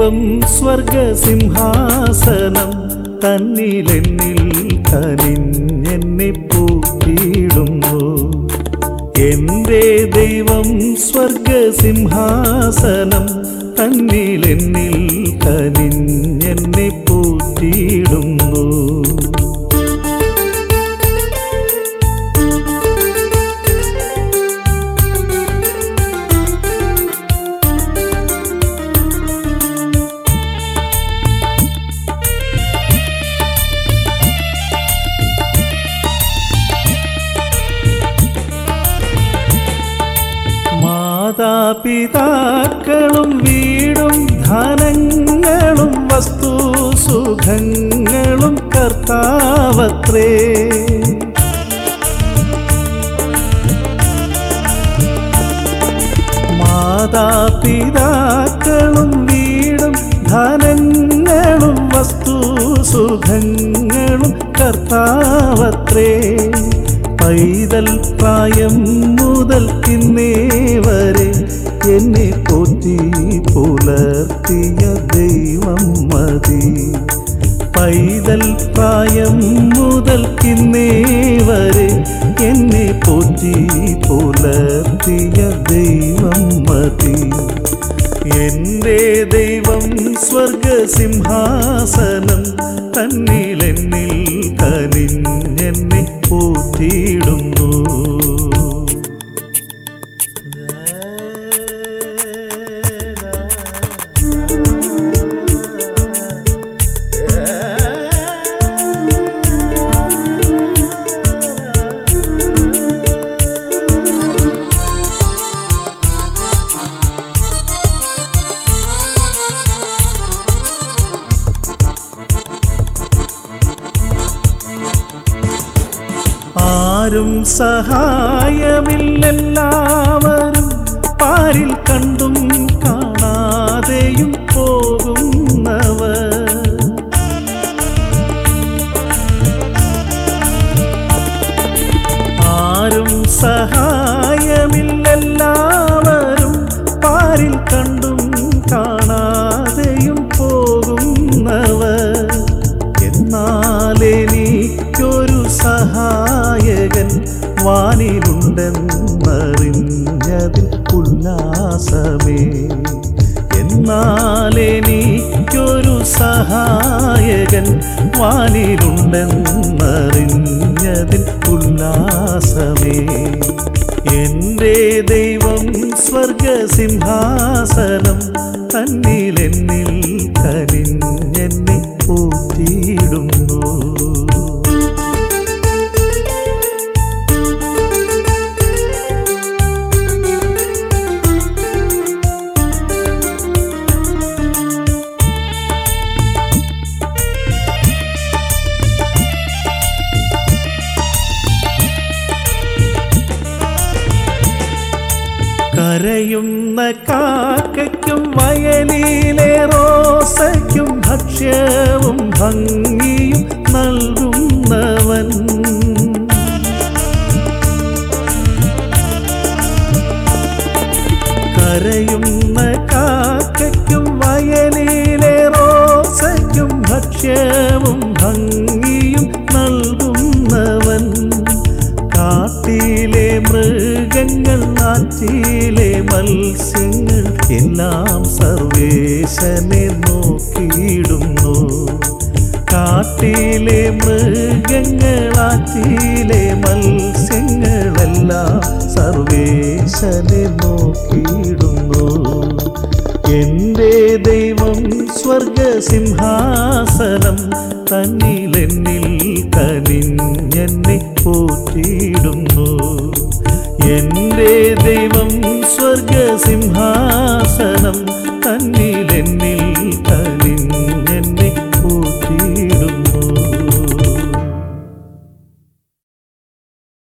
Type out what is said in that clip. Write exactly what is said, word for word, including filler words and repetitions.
ദൈവം സ്വർഗസിംഹാസനം തന്നിലെന്നിൽ കനിഞ്ഞെന്നെ പൂട്ടിയിടുന്നു. എൻ്റെ ദൈവം സ്വർഗസിംഹാസനം തന്നിലെന്നിൽ കനിഞ്ഞെന്നെ പൂട്ടിയിടുന്നു. മാതാപിതാക്കളും വീടും ധനങ്ങളും വസ്തുസുഖങ്ങളും കർത്താവത്രേ. മാതാപിതാക്കളും വീടും ധനങ്ങളും വസ്തുസുഖങ്ങളും കർത്താവത്രേ. പൈതൽ പ്രായം മുതൽ ഇന്നേ വരെ എന്നെ പോറ്റി പുലർത്തിയ ദൈവം മതി. പൈതൽ പ്രായം മുതൽ ഇന്നേ വരെ എന്നെ പോറ്റി പുലർത്തിയ ദൈവം മതി. എൻ്റെ ദൈവം സ്വർഗസിംഹാസനം തന്നിലെന്നിൽ കനിഞ്ഞെന്നെ പൂട്ടിയിടുന്നു. ആരും സഹായമില്ലെല്ലാവരും പാരിൽ കണ്ടും കാണാതെയും പോകുന്നവർ. ആരും സഹായമില്ലെല്ലാവരും പാരിൽ കണ്ടും കാണാതെയും പോകുന്നവർ. എന്നാലെനിക്കൊരു സഹായകൻ വാനിലുണ്ടെന്നറിഞ്ഞതിൽ ഉല്ലാസമേ. എന്നാലെനിക്കൊരു സഹായകൻ വാനിലുണ്ടെന്നറിഞ്ഞതിൽ ഉല്ലാസമേ. എൻ്റെ ദൈവം സ്വർഗസിംഹാസനം തന്നിലെന്നിൽ കനിഞ്ഞെന്നെ പൂട്ടിയിടുന്നു. കരയുന്ന കാക്കയ്ക്കും വയലിലെ റോസയ്ക്കും ഭക്ഷ്യവും ഭംഗിയും നൽകുന്നവൻ. കരയുന്ന കാക്കയ്ക്കും വയലിലെ റോസയ്ക്കും ഭക്ഷ്യവും ഭംഗിയും നൽകുന്നവൻ. കാട്ടിലെ മൃഗങ്ങൾ നാട്ടിലെ മത്സ്യങ്ങൾ എല്ലാം സർവേശനെ നോക്കിയിടുന്നു. കാട്ടിലെ മൃഗങ്ങൾ നാട്ടിലെ മത്സ്യങ്ങളെല്ലാം സർവേശനെ നോക്കിയിടുന്നു. എൻ്റെ ദൈവം സ്വർഗസിംഹാസനം തന്നിലെന്നിൽ കനിഞ്ഞെന്നെ പോറ്റിയിടുന്നു. എൻ്റെ ദൈവം സ്വർഗസിംഹാസനം തന്നിലെന്നിൽ